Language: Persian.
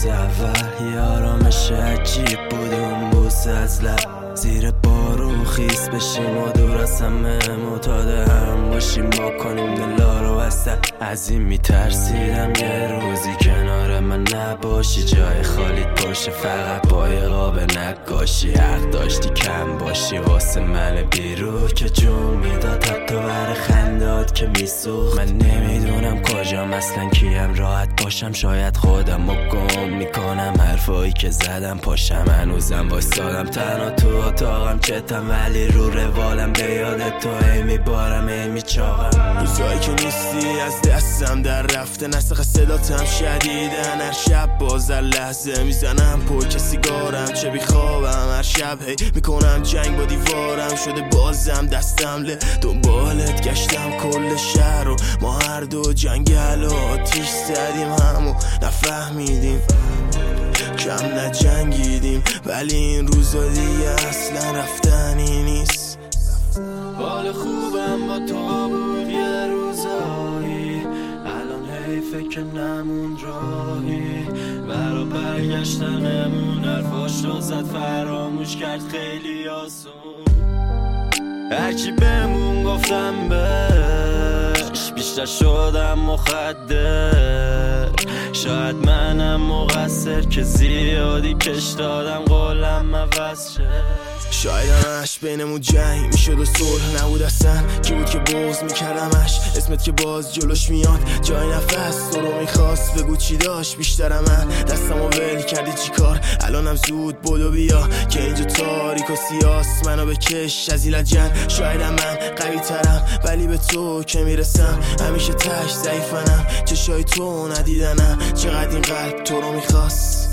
روز اول یه آرامش عجیب بود اون بوس از لب زیر بارون خیس بشیم و دور از همه معتاد هم باشیم با کنیم دلا رو وسط از این میترسیدم یه روزی کنار من نباشی جای خالیت باشه فقط با یه قاب نقاشی حق داشتی کم باشی واسه من بیرو که جون میداد حتی بر خندات که میسوخت من نمیدونم کجام اصلا کیم راحت باشم شاید خودم رو گم میکنم حرفایی که زدم پاشم هنوزم وایسادم تنها تو اتاقم چتم ولی رو روالم به یاد تو ای میبارم ای میچاقم روزایی که نیستی از دستم در رفته نسخ صداتم شدیدن هر شب باز در لحظه میزنم پوک سیگارم چه بیخوابم هر شب هی میکنم جنگ با دیوارم شده بازم دستم دنبالت گشتم کل شهر و ما هر دو جنگل و آتیش زدیم همو نفهمیدیم کم نجنگیدیم ولی این روزا دیگه اصلا رفتنی نیست حال خوبم با تو بود یه روزایی الان حیفه که نمون راهی برا برگشتنمون حرفاش رو زد فراموش کرد خیلی آسون هرچی بهمون گفتم بهش بیشتر شدم مخدر شاید منم مقصر که زیادی کش دادم قولم عوض شد شاید همش بینمون جنگ میشد و صلح نبود اصلا کی بود که بغض میکردمش اسمت که باز جلوش میاد جای نفس تو رو میخواست بگو چی داشت بیشتر من دستمو ول کردی چی کار الانم زود بدو بیا که اینجا تاریک و سیاس منو بکش از این لجن شایدم من قوی ترم ولی به تو که میرسم همیشه تش ضعیفنم چشای تو ندیدنم چقدر این قلب تو رو میخواست